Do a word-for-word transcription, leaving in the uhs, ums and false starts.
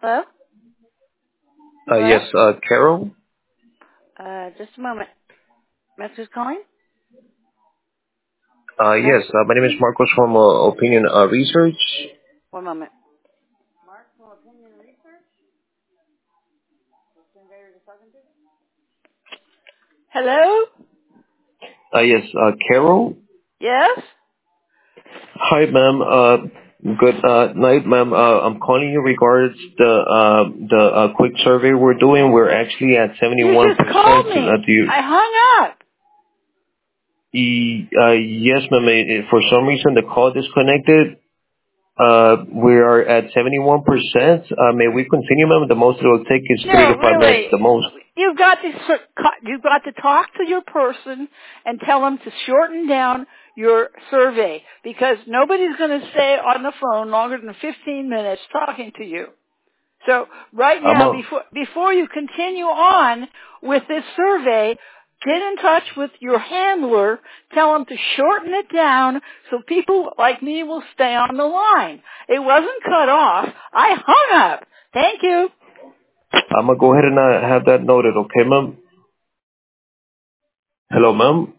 Hello? Uh, Hello? yes, uh, Carol? Uh, just a moment. That's who's calling? Uh, Huh? yes, uh, my name is Marcos from uh, Opinion uh, Research. One moment. Hello? Uh, yes, uh, Carol? Yes? Hi, ma'am. Uh, good uh, night, ma'am. Uh, I'm calling you regards the uh, the uh, quick survey we're doing. We're actually at You seventy-one just called percent. me. Uh, do you, I hung up. e- uh, yes, ma'am. It- it- For some reason, the call disconnected. Uh, we are at seventy-one percent. Uh, may we continue, ma'am? The most it will take is three to No, five minutes, really. the most. You've got to s- co- you've got to talk to your person and tell them to shorten down your survey because nobody's going to stay on the phone longer than fifteen minutes talking to you. So right I'm now, a, before before you continue on with this survey, get in touch with your handler. Tell them to shorten it down so people like me will stay on the line. It wasn't cut off. I hung up. Thank you. I'm gonna go ahead and uh, have that noted, okay, ma'am? Hello, ma'am?